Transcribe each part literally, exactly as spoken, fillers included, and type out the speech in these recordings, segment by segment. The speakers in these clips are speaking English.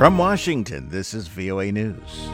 From Washington, this is V O A News.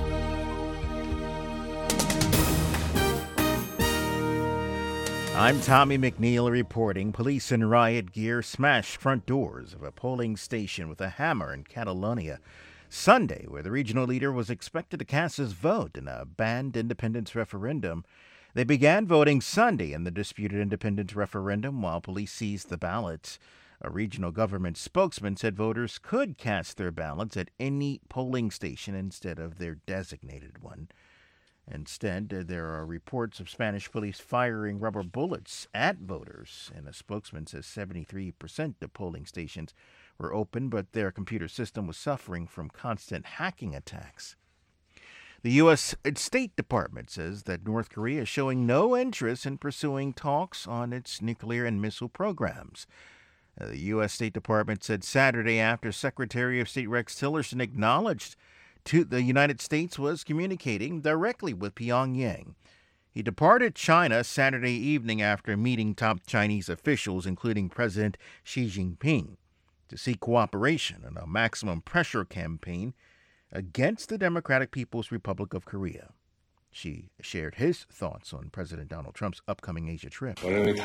I'm Tommy McNeil reporting. Police in riot gear smashed front doors of a polling station with a hammer in Catalonia Sunday, where the regional leader was expected to cast his vote in a banned independence referendum. They began voting Sunday in the disputed independence referendum while police seized the ballots. A regional government spokesman said voters could cast their ballots at any polling station instead of their designated one. Instead, there are reports of Spanish police firing rubber bullets at voters, and a spokesman says seventy-three percent of polling stations were open, but their computer system was suffering from constant hacking attacks. The U S State Department says that North Korea is showing no interest in pursuing talks on its nuclear and missile programs. The U S State Department said Saturday after Secretary of State Rex Tillerson acknowledged to the United States was communicating directly with Pyongyang. He departed China Saturday evening after meeting top Chinese officials, including President Xi Jinping, to seek cooperation in a maximum pressure campaign against the Democratic People's Republic of Korea. Xi shared his thoughts on President Donald Trump's upcoming Asia trip.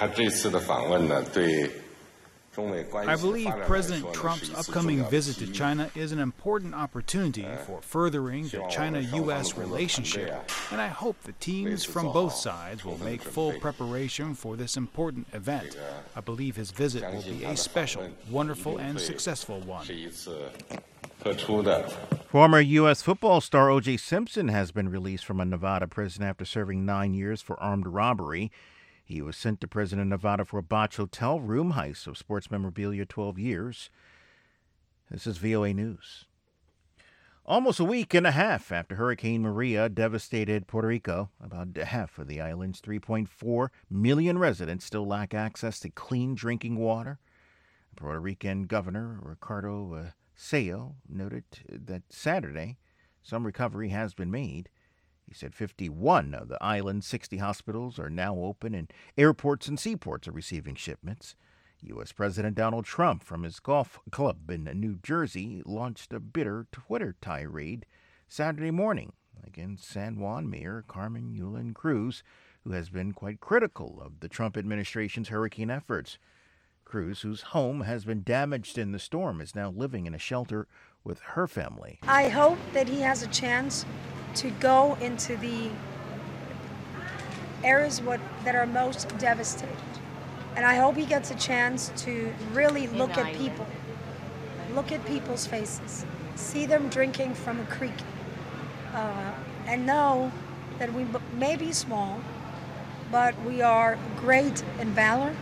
I believe President Trump's upcoming visit to China is an important opportunity for furthering the China-U S relationship, and I hope the teams from both sides will make full preparation for this important event. I believe his visit will be a special, wonderful, and successful one. Former U S football star O J Simpson has been released from a Nevada prison after serving nine years for armed robbery. He was sent to prison in Nevada for a botched hotel room heist of sports memorabilia twelve years. This is V O A News. Almost a week and a half after Hurricane Maria devastated Puerto Rico, about half of the island's three point four million residents still lack access to clean drinking water. Puerto Rican Governor Ricardo uh, Sello noted that Saturday some recovery has been made. He said fifty-one of the island's sixty hospitals are now open, and airports and seaports are receiving shipments. U S. President Donald Trump, from his golf club in New Jersey, launched a bitter Twitter tirade Saturday morning against San Juan Mayor Carmen Yulín Cruz, who has been quite critical of the Trump administration's hurricane efforts. Cruz, whose home has been damaged in the storm, is now living in a shelter with her family. I hope that he has a chance to go into the areas what, that are most devastated. And I hope he gets a chance to really look at people, look at people's faces, see them drinking from a creek, uh, and know that we may be small, but we are great in valor.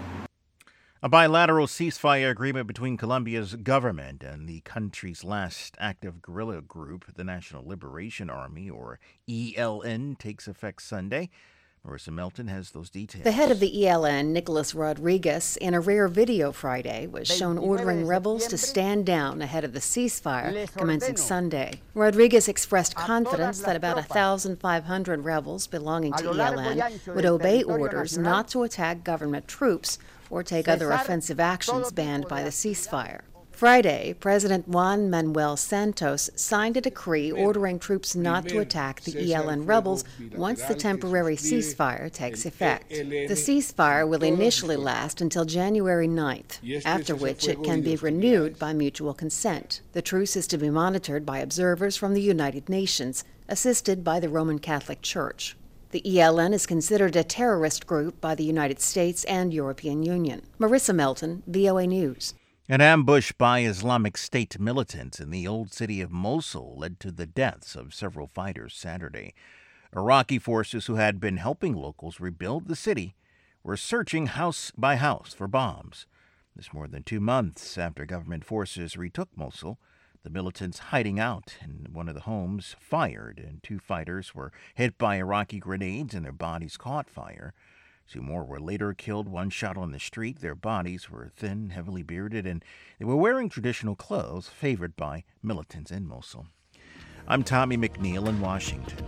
A bilateral ceasefire agreement between Colombia's government and the country's last active guerrilla group, the National Liberation Army, or E L N, takes effect Sunday. Marissa Melton has those details. The head of the E L N, Nicolas Rodriguez, in a rare video Friday, was shown ordering rebels to stand down ahead of the ceasefire commencing Sunday. Rodriguez expressed confidence that about one thousand five hundred rebels belonging to E L N would obey orders not to attack government troops or take other offensive actions banned by the ceasefire. Friday, President Juan Manuel Santos signed a decree ordering troops not to attack the E L N rebels once the temporary ceasefire takes effect. The ceasefire will initially last until January ninth, after which it can be renewed by mutual consent. The truce is to be monitored by observers from the United Nations, assisted by the Roman Catholic Church. The E L N is considered a terrorist group by the United States and European Union. Marissa Melton, V O A News. An ambush by Islamic State militants in the old city of Mosul led to the deaths of several fighters Saturday. Iraqi forces who had been helping locals rebuild the city were searching house by house for bombs. This more than two months after government forces retook Mosul. The militants hiding out in one of the homes fired, and two fighters were hit by Iraqi grenades and their bodies caught fire. Two more were later killed, one shot on the street. Their bodies were thin, heavily bearded, and they were wearing traditional clothes favored by militants in Mosul. I'm Tommy McNeil in Washington.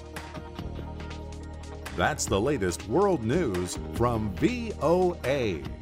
That's the latest world news from V O A.